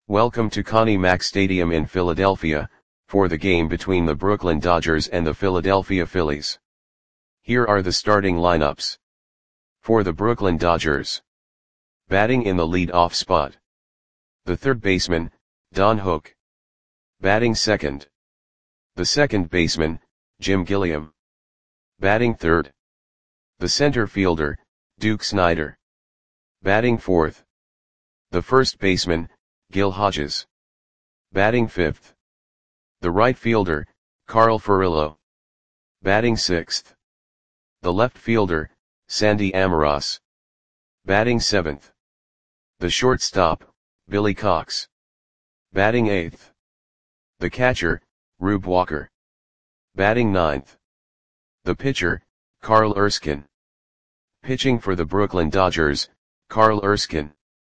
Welcome to Connie Mack Stadium in Philadelphia, for the game between the Brooklyn Dodgers and the Philadelphia Phillies. Here are the starting lineups. For the Brooklyn Dodgers. Batting in the lead-off spot. The third baseman, Don Hook. Batting second. The second baseman, Jim Gilliam. Batting third. The center fielder, Duke Snider. Batting fourth. The first baseman, Gil Hodges. Batting fifth. The right fielder, Carl Furillo. Batting sixth. The left fielder, Sandy Almaraz. Batting seventh. The shortstop, Billy Cox. Batting eighth. The catcher, Rube Walker. Batting ninth. The pitcher, Carl Erskine. Pitching for the Brooklyn Dodgers, Carl Erskine.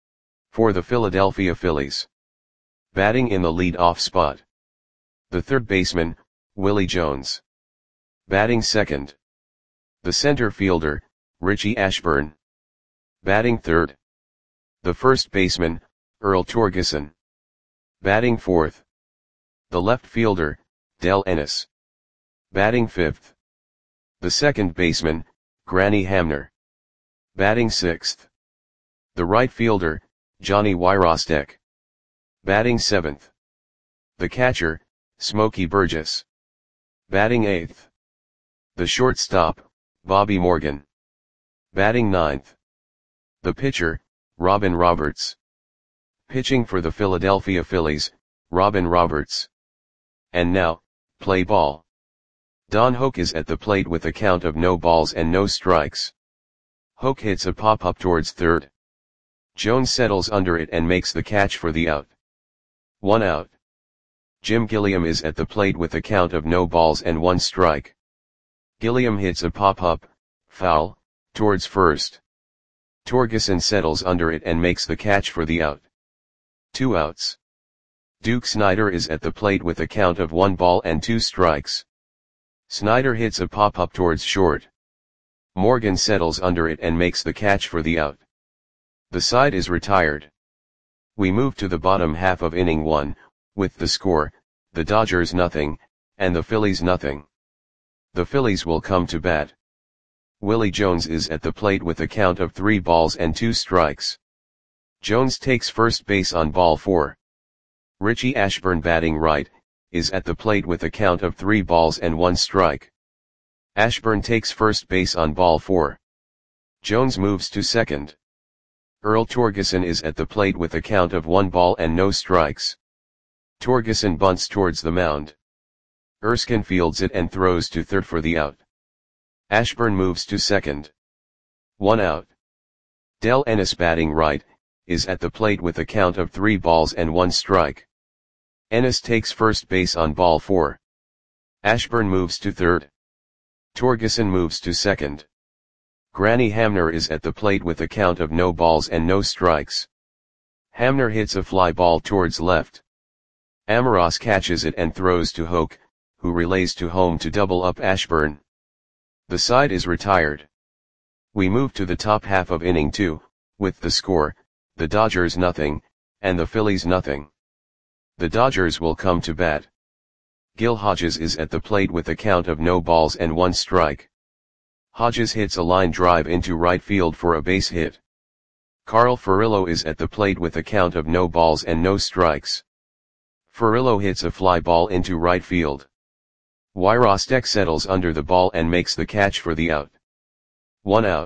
For the Philadelphia Phillies. Batting in the lead-off spot. The third baseman, Willie Jones. Batting second. The center fielder, Richie Ashburn. Batting third. The first baseman, Earl Torgeson. Batting fourth. The left fielder, Del Ennis. Batting fifth. The second baseman, Granny Hamner. Batting sixth. The right fielder, Johnny Wyrostek. Batting seventh. The catcher, Smokey Burgess. Batting eighth. The shortstop, Bobby Morgan. Batting ninth. The pitcher, Robin Roberts. Pitching for the Philadelphia Phillies, Robin Roberts. And now, play ball. Don Hook is at the plate with a count of no balls and no strikes. Hook hits a pop-up towards third. Jones settles under it and makes the catch for the out. 1 out. Jim Gilliam is at the plate with a count of no balls and 1 strike. Gilliam hits a pop-up, foul, towards first. Torgeson settles under it and makes the catch for the out. 2 outs. Duke Snider is at the plate with a count of 1 ball and 2 strikes. Snider hits a pop-up towards short. Morgan settles under it and makes the catch for the out. The side is retired. We move to the bottom half of inning 1, with the score, the Dodgers nothing, and the Phillies nothing. The Phillies will come to bat. Willie Jones is at the plate with a count of 3 balls and 2 strikes. Jones takes first base on ball 4. Richie Ashburn, batting right, is at the plate with a count of 3 balls and 1 strike. Ashburn takes first base on ball 4. Jones moves to second. Earl Torgeson is at the plate with a count of 1 ball and no strikes. Torgeson bunts towards the mound. Erskine fields it and throws to third for the out. Ashburn moves to second. 1 out. Del Ennis, batting right, is at the plate with a count of 3 balls and 1 strike. Ennis takes first base on ball 4. Ashburn moves to third. Torgeson moves to second. Granny Hamner is at the plate with a count of no balls and no strikes. Hamner hits a fly ball towards left. Almaraz catches it and throws to Hook, who relays to home to double up Ashburn. The side is retired. We move to the top half of inning 2, with the score, the Dodgers nothing, and the Phillies nothing. The Dodgers will come to bat. Gil Hodges is at the plate with a count of no balls and 1 strike. Hodges hits a line drive into right field for a base hit. Carl Furillo is at the plate with a count of no balls and no strikes. Furillo hits a fly ball into right field. Wyrostek settles under the ball and makes the catch for the out. 1 out.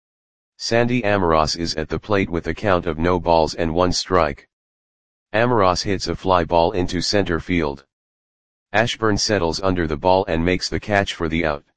Sandy Almaraz is at the plate with a count of no balls and 1 strike. Almaraz hits a fly ball into center field. Ashburn settles under the ball and makes the catch for the out.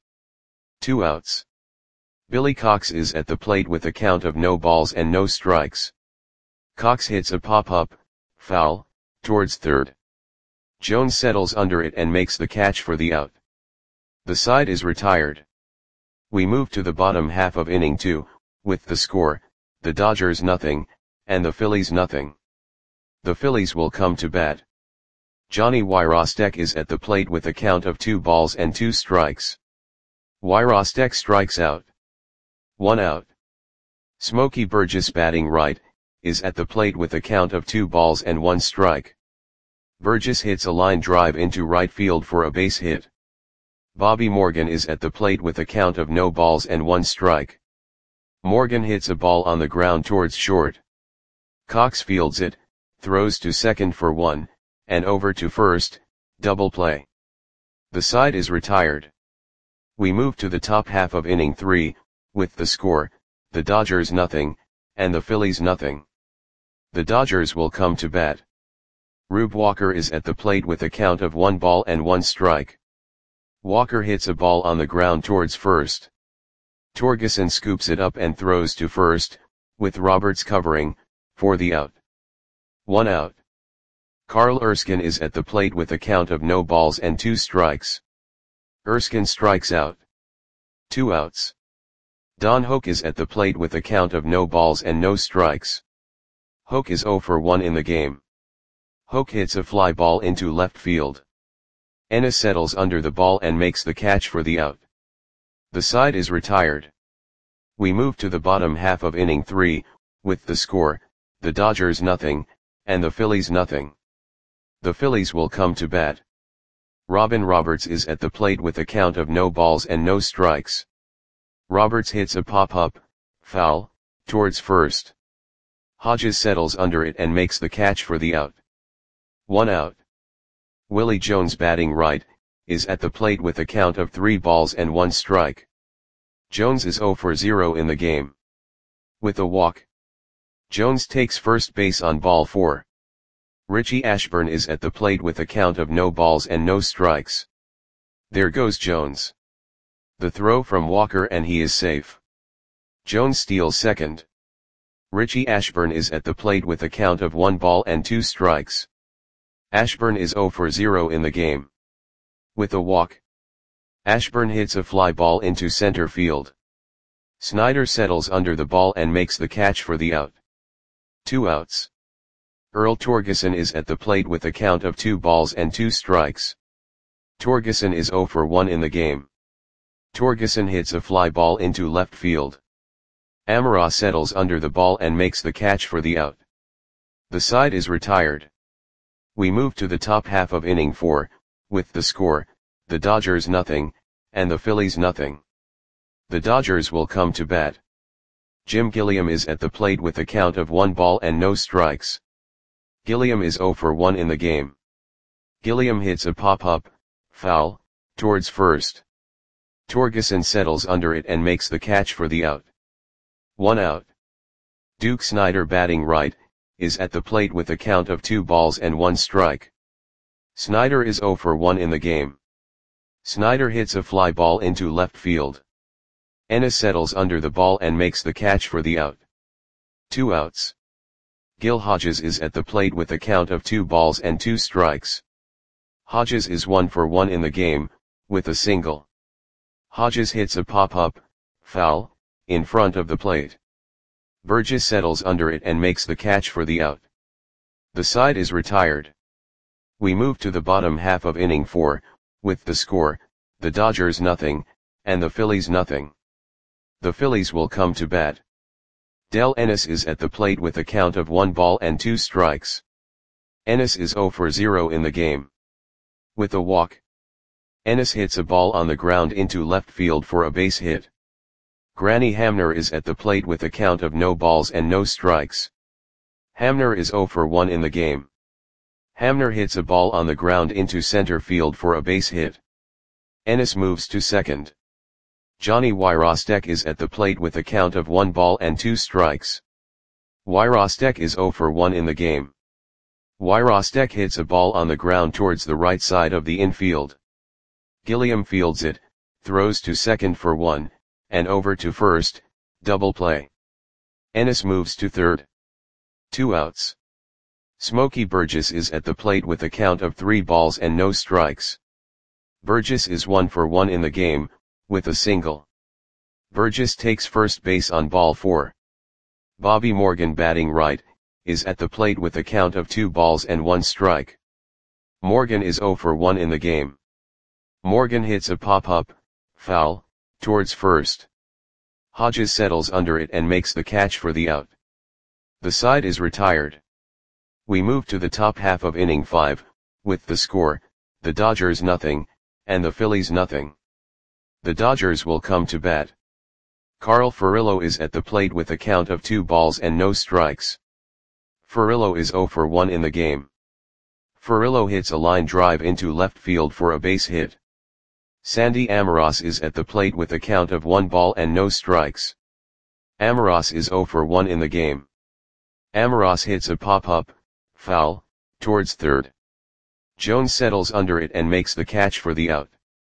2 outs. Billy Cox is at the plate with a count of no balls and no strikes. Cox hits a pop-up, foul, towards third. Jones settles under it and makes the catch for the out. The side is retired. We move to the bottom half of inning 2, with the score, the Dodgers nothing, and the Phillies nothing. The Phillies will come to bat. Johnny Wyrostek is at the plate with a count of 2 balls and 2 strikes. Wyrostek strikes out. 1 out. Smokey Burgess, batting right, is at the plate with a count of 2 balls and 1 strike. Burgess hits a line drive into right field for a base hit. Bobby Morgan is at the plate with a count of no balls and 1 strike. Morgan hits a ball on the ground towards short. Cox fields it, throws to second for 1, and over to first, double play. The side is retired. We move to the top half of inning 3, with the score, the Dodgers nothing, and the Phillies nothing. The Dodgers will come to bat. Rube Walker is at the plate with a count of 1 ball and 1 strike. Walker hits a ball on the ground towards first. Torgeson scoops it up and throws to first, with Roberts covering, for the out. 1 out. Carl Erskine is at the plate with a count of no balls and 2 strikes. Erskine strikes out. 2 outs. Don Hoak is at the plate with a count of no balls and no strikes. Hoak is 0 for 1 in the game. Hoak hits a fly ball into left field. Ennis settles under the ball and makes the catch for the out. The side is retired. We move to the bottom half of inning 3, with the score, the Dodgers nothing, and the Phillies nothing. The Phillies will come to bat. Robin Roberts is at the plate with a count of no balls and no strikes. Roberts hits a pop-up, foul, towards first. Hodges settles under it and makes the catch for the out. 1 out. Willie Jones batting right, is at the plate with a count of 3 balls and 1 strike. Jones is 0 for 0 in the game. With a walk. Jones takes first base on ball 4. Richie Ashburn is at the plate with a count of no balls and no strikes. There goes Jones. The throw from Walker and he is safe. Jones steals second. Richie Ashburn is at the plate with a count of 1 ball and 2 strikes. Ashburn is 0 for 0 in the game. With a walk. Ashburn hits a fly ball into center field. Snyder settles under the ball and makes the catch for the out. 2 outs. Earl Torgeson is at the plate with a count of 2 balls and 2 strikes. Torgeson is 0 for 1 in the game. Torgeson hits a fly ball into left field. Amara settles under the ball and makes the catch for the out. The side is retired. We move to the top half of inning 4, with the score, the Dodgers nothing, and the Phillies nothing. The Dodgers will come to bat. Jim Gilliam is at the plate with a count of 1 ball and no strikes. Gilliam is 0 for 1 in the game. Gilliam hits a pop-up, foul, towards first. Torgeson settles under it and makes the catch for the out. 1 out. Duke Snyder batting right, is at the plate with a count of 2 balls and 1 strike. Snyder is 0 for 1 in the game. Snyder hits a fly ball into left field. Ennis settles under the ball and makes the catch for the out. 2 outs. Gil Hodges is at the plate with a count of 2 balls and 2 strikes. Hodges is 1 for 1 in the game, with a single. Hodges hits a pop-up, foul, in front of the plate. Burgess settles under it and makes the catch for the out. The side is retired. We move to the bottom half of inning 4, with the score, the Dodgers nothing, and the Phillies nothing. The Phillies will come to bat. Del Ennis is at the plate with a count of 1 ball and 2 strikes. Ennis is 0 for 0 in the game. With a walk. Ennis hits a ball on the ground into left field for a base hit. Granny Hamner is at the plate with a count of no balls and no strikes. Hamner is 0 for 1 in the game. Hamner hits a ball on the ground into center field for a base hit. Ennis moves to second. Johnny Wyrostek is at the plate with a count of 1 ball and 2 strikes. Wyrostek is 0 for 1 in the game. Wyrostek hits a ball on the ground towards the right side of the infield. Gilliam fields it, throws to second for 1, and over to first, double play. Ennis moves to third. 2 outs. Smokey Burgess is at the plate with a count of 3 balls and no strikes. Burgess is 1 for 1 in the game, with a single. Burgess takes first base on ball 4. Bobby Morgan batting right, is at the plate with a count of 2 balls and 1 strike. Morgan is 0 for 1 in the game. Morgan hits a pop-up, foul, towards first. Hodges settles under it and makes the catch for the out. The side is retired. We move to the top half of inning 5, with the score, the Dodgers nothing, and the Phillies nothing. The Dodgers will come to bat. Carl Furillo is at the plate with a count of 2 balls and no strikes. Furillo is 0 for 1 in the game. Furillo hits a line drive into left field for a base hit. Sandy Amoros is at the plate with a count of 1 ball and no strikes. Amoros is 0 for 1 in the game. Amoros hits a pop-up, foul, towards third. Jones settles under it and makes the catch for the out.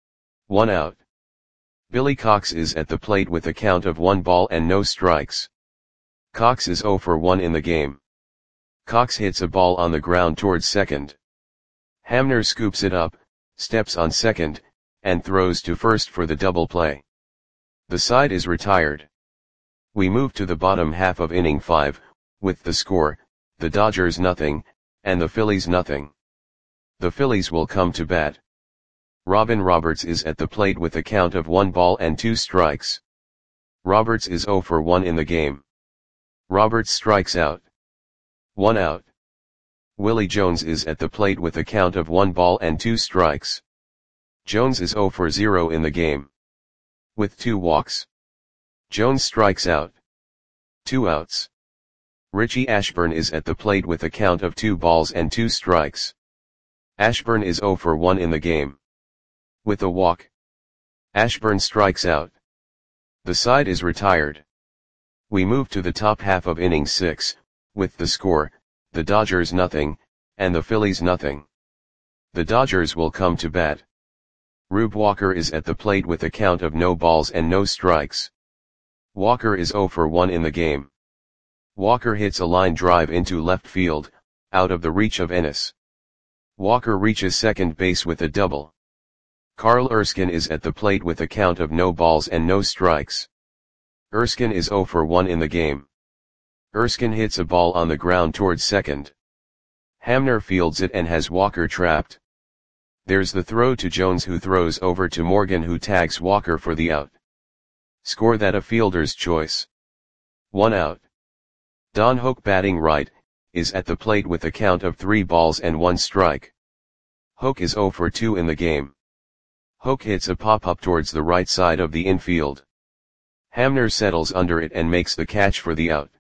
1 out. Billy Cox is at the plate with a count of 1 ball and no strikes. Cox is 0 for 1 in the game. Cox hits a ball on the ground towards second. Hamner scoops it up, steps on second, and throws to first for the double play. The side is retired. We move to the bottom half of inning 5, with the score, the Dodgers nothing, and the Phillies nothing. The Phillies will come to bat. Robin Roberts is at the plate with a count of 1 ball and 2 strikes. Roberts is 0 for 1 in the game. Roberts strikes out. 1 out. Willie Jones is at the plate with a count of 1 ball and 2 strikes. Jones is 0 for 0 in the game. With 2 walks. Jones strikes out. 2 outs. Richie Ashburn is at the plate with a count of 2 balls and 2 strikes. Ashburn is 0 for 1 in the game. With a walk. Ashburn strikes out. The side is retired. We move to the top half of inning 6, with the score, the Dodgers nothing, and the Phillies nothing. The Dodgers will come to bat. Rube Walker is at the plate with a count of no balls and no strikes. Walker is 0 for 1 in the game. Walker hits a line drive into left field, out of the reach of Ennis. Walker reaches second base with a double. Carl Erskine is at the plate with a count of no balls and no strikes. Erskine is 0 for 1 in the game. Erskine hits a ball on the ground towards second. Hamner fields it and has Walker trapped. There's the throw to Jones, who throws over to Morgan, who tags Walker for the out. Score that a fielder's choice. 1 out. Don Hoak, batting right, is at the plate with a count of 3 balls and 1 strike. Hoak is 0 for 2 in the game. Hoak hits a pop-up towards the right side of the infield. Hamner settles under it and makes the catch for the out.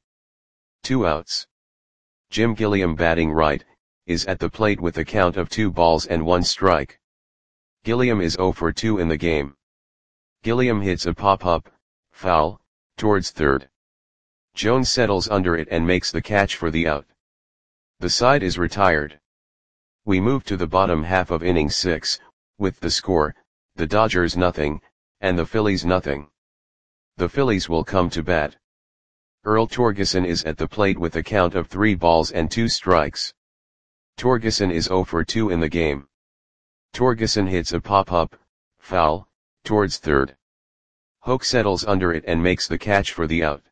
2 outs. Jim Gilliam, batting right, is at the plate with a count of 2 balls and 1 strike. Gilliam is 0 for 2 in the game. Gilliam hits a pop-up, foul, towards third. Jones settles under it and makes the catch for the out. The side is retired. We move to the bottom half of inning 6, with the score, the Dodgers nothing, and the Phillies nothing. The Phillies will come to bat. Earl Torgeson is at the plate with a count of 3 balls and 2 strikes. Torgeson is 0 for 2 in the game. Torgeson hits a pop-up, foul, towards third. Hoak settles under it and makes the catch for the out.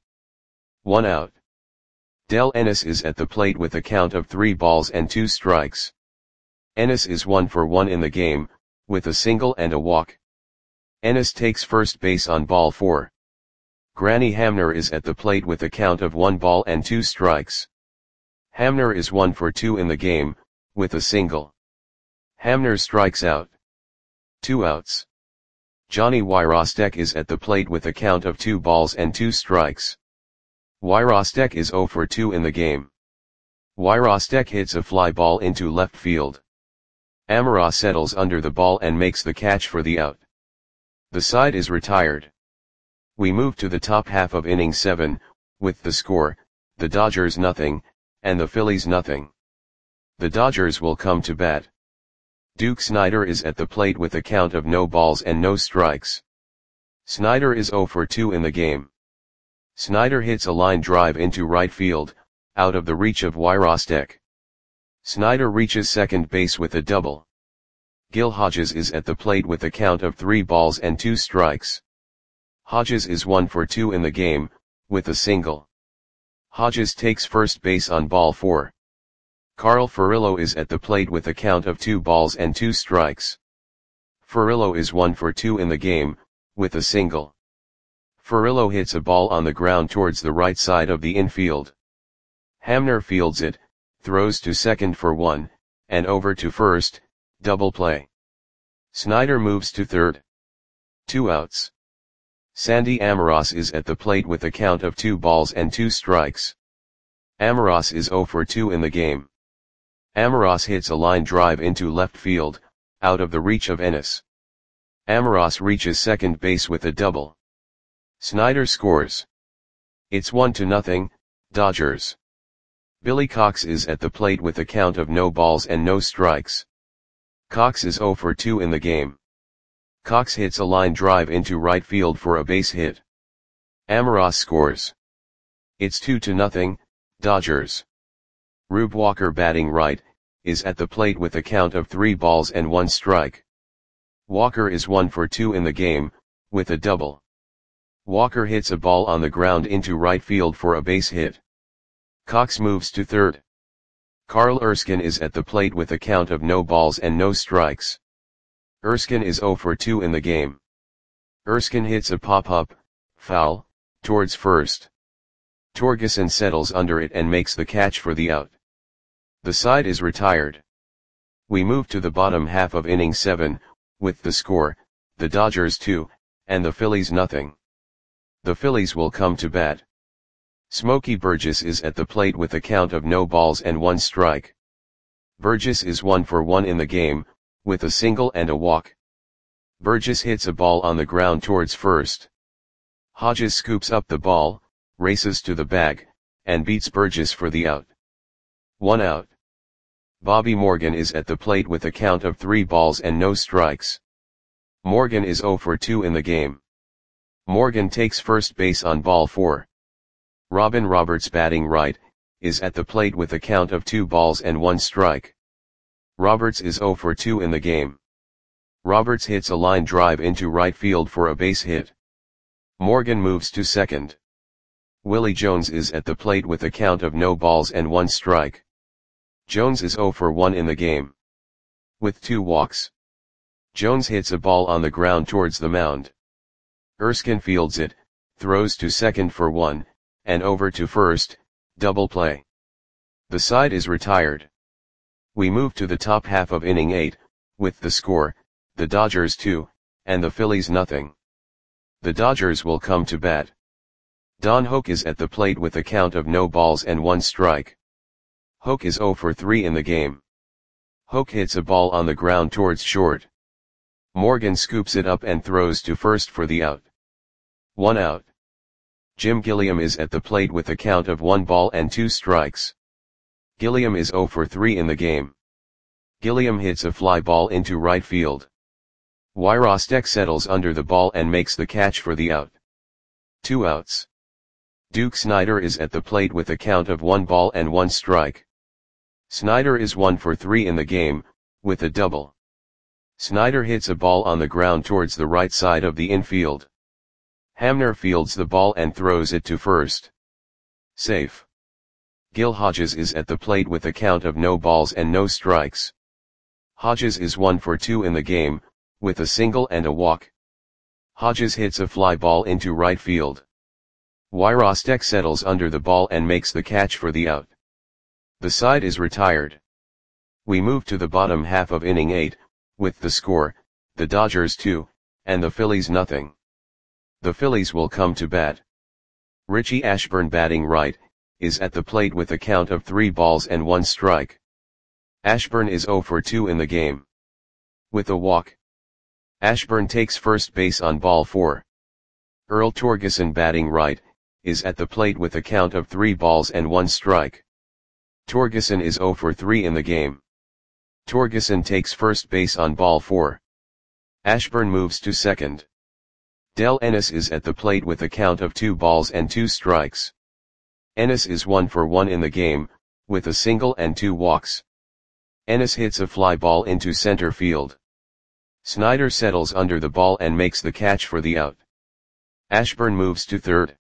1 out. Del Ennis is at the plate with a count of 3 balls and 2 strikes. Ennis is 1 for 1 in the game, with a single and a walk. Ennis takes first base on ball 4. Granny Hamner is at the plate with a count of 1 ball and 2 strikes. Hamner is 1 for 2 in the game, with a single. Hamner strikes out. 2 outs. Johnny Wyrostek is at the plate with a count of 2 balls and 2 strikes. Wyrostek is 0 for 2 in the game. Wyrostek hits a fly ball into left field. Amoros settles under the ball and makes the catch for the out. The side is retired. We move to the top half of inning 7, with the score, the Dodgers nothing, and the Phillies nothing. The Dodgers will come to bat. Duke Snider is at the plate with a count of no balls and no strikes. Snider is 0 for 2 in the game. Snider hits a line drive into right field, out of the reach of Wyrostek. Snider reaches second base with a double. Gil Hodges is at the plate with a count of 3 balls and 2 strikes. Hodges is 1 for 2 in the game, with a single. Hodges takes first base on ball 4. Carl Furillo is at the plate with a count of 2 balls and 2 strikes. Furillo is 1 for 2 in the game, with a single. Furillo hits a ball on the ground towards the right side of the infield. Hamner fields it, throws to second for 1, and over to first, double play. Snyder moves to third. 2 outs. Sandy Amoros is at the plate with a count of 2 balls and 2 strikes. Amoros is 0 for 2 in the game. Amoros hits a line drive into left field, out of the reach of Ennis. Amoros reaches second base with a double. Snyder scores. It's 1-0, Dodgers. Billy Cox is at the plate with a count of no balls and no strikes. Cox is 0 for 2 in the game. Cox hits a line drive into right field for a base hit. Amoros scores. It's 2-0, Dodgers. Rube Walker, batting right, is at the plate with a count of 3 balls and 1 strike. Walker is 1 for 2 in the game, with a double. Walker hits a ball on the ground into right field for a base hit. Cox moves to third. Carl Erskine is at the plate with a count of no balls and no strikes. Erskine is 0 for 2 in the game. Erskine hits a pop-up, foul, towards first. Torgeson settles under it and makes the catch for the out. The side is retired. We move to the bottom half of inning 7, with the score, the Dodgers 2, and the Phillies nothing. The Phillies will come to bat. Smokey Burgess is at the plate with a count of no balls and 1 strike. Burgess is 1 for 1 in the game, with a single and a walk. Burgess hits a ball on the ground towards first. Hodges scoops up the ball, races to the bag, and beats Burgess for the out. 1 out. Bobby Morgan is at the plate with a count of 3 balls and no strikes. Morgan is 0 for 2 in the game. Morgan takes first base on ball 4. Robin Roberts, batting right, is at the plate with a count of 2 balls and 1 strike. Roberts is 0 for 2 in the game. Roberts hits a line drive into right field for a base hit. Morgan moves to second. Willie Jones is at the plate with a count of no balls and 1 strike. Jones is 0 for 1 in the game. With 2 walks. Jones hits a ball on the ground towards the mound. Erskine fields it, throws to second for 1, and over to first, double play. The side is retired. We move to the top half of inning 8, with the score, the Dodgers 2, and the Phillies nothing. The Dodgers will come to bat. Don Hoke is at the plate with a count of no balls and 1 strike. Hoke is 0 for 3 in the game. Hoke hits a ball on the ground towards short. Morgan scoops it up and throws to first for the out. 1 out. Jim Gilliam is at the plate with a count of 1 ball and 2 strikes. Gilliam is 0 for 3 in the game. Gilliam hits a fly ball into right field. Wyrostek settles under the ball and makes the catch for the out. 2 outs. Duke Snyder is at the plate with a count of 1 ball and 1 strike. Snyder is 1 for 3 in the game, with a double. Snyder hits a ball on the ground towards the right side of the infield. Hamner fields the ball and throws it to first. Safe. Gil Hodges is at the plate with a count of no balls and no strikes. Hodges is 1 for 2 in the game, with a single and a walk. Hodges hits a fly ball into right field. Wyrostek settles under the ball and makes the catch for the out. The side is retired. We move to the bottom half of inning 8, with the score, the Dodgers 2, and the Phillies nothing. The Phillies will come to bat. Richie Ashburn, batting right, is at the plate with a count of 3 balls and 1 strike. Ashburn is 0 for 2 in the game. With a walk. Ashburn takes first base on ball 4. Earl Torgeson, batting right, is at the plate with a count of 3 balls and 1 strike. Torgeson is 0 for 3 in the game. Torgeson takes first base on ball 4. Ashburn moves to second. Del Ennis is at the plate with a count of 2 balls and 2 strikes. Ennis is 1 for 1 in the game, with a single and 2 walks. Ennis hits a fly ball into center field. Snyder settles under the ball and makes the catch for the out. Ashburn moves to third.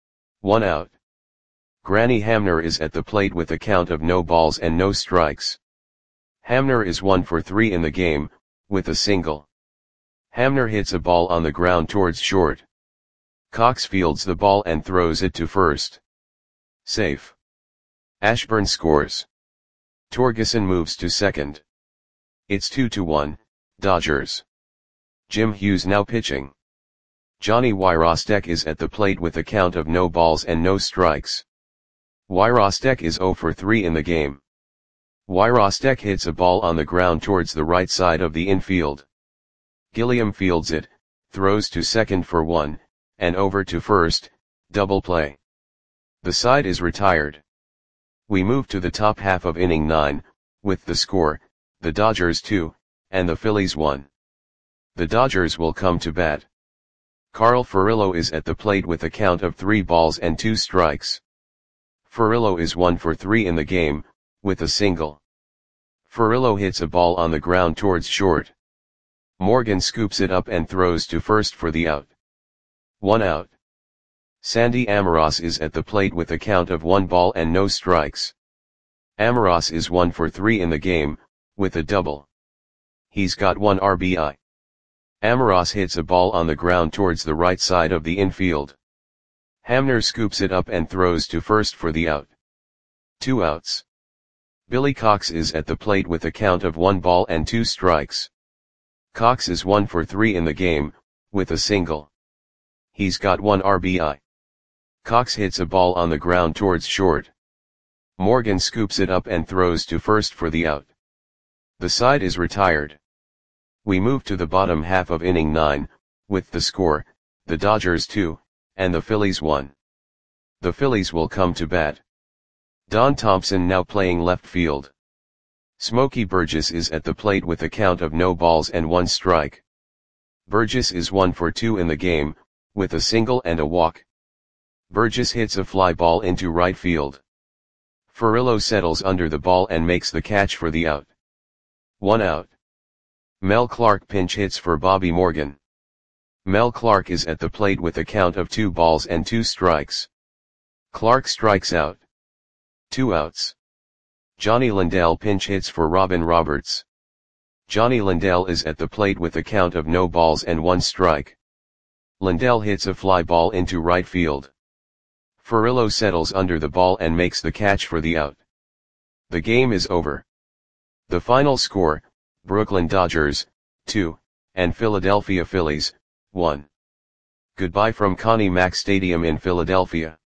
1 out. Granny Hamner is at the plate with a count of no balls and no strikes. Hamner is 1 for 3 in the game, with a single. Hamner hits a ball on the ground towards short. Cox fields the ball and throws it to first. Safe. Ashburn scores. Torgeson moves to second. It's 2-1, Dodgers. Jim Hughes now pitching. Johnny Wyrostek is at the plate with a count of no balls and no strikes. Wyrostek is 0 for 3 in the game. Wyrostek hits a ball on the ground towards the right side of the infield. Gilliam fields it, throws to second for 1, and over to first, double play. The side is retired. We move to the top half of inning 9, with the score, the Dodgers 2, and the Phillies 1. The Dodgers will come to bat. Carl Furillo is at the plate with a count of 3 balls and 2 strikes. Furillo is 1 for 3 in the game, with a single. Furillo hits a ball on the ground towards short. Morgan scoops it up and throws to first for the out. 1 out. Sandy Amoros is at the plate with a count of 1 ball and no strikes. Amoros is 1 for 3 in the game, with a double. He's got 1 RBI. Amoros hits a ball on the ground towards the right side of the infield. Hamner scoops it up and throws to first for the out. 2 outs. Billy Cox is at the plate with a count of 1 ball and 2 strikes. Cox is 1 for 3 in the game, with a single. He's got 1 RBI. Cox hits a ball on the ground towards short. Morgan scoops it up and throws to first for the out. The side is retired. We move to the bottom half of inning 9, with the score, the Dodgers 2, and the Phillies 1. The Phillies will come to bat. Don Thompson now playing left field. Smokey Burgess is at the plate with a count of no balls and 1 strike. Burgess is 1 for 2 in the game, with a single and a walk. Burgess hits a fly ball into right field. Furillo settles under the ball and makes the catch for the out. 1 out. Mel Clark pinch hits for Bobby Morgan. Mel Clark is at the plate with a count of 2 balls and 2 strikes. Clark strikes out. 2 outs. Johnny Lindell pinch hits for Robin Roberts. Johnny Lindell is at the plate with a count of no balls and 1 strike. Lindell hits a fly ball into right field. Furillo settles under the ball and makes the catch for the out. The game is over. The final score, Brooklyn Dodgers, 2, and Philadelphia Phillies, 1. Goodbye from Connie Mack Stadium in Philadelphia.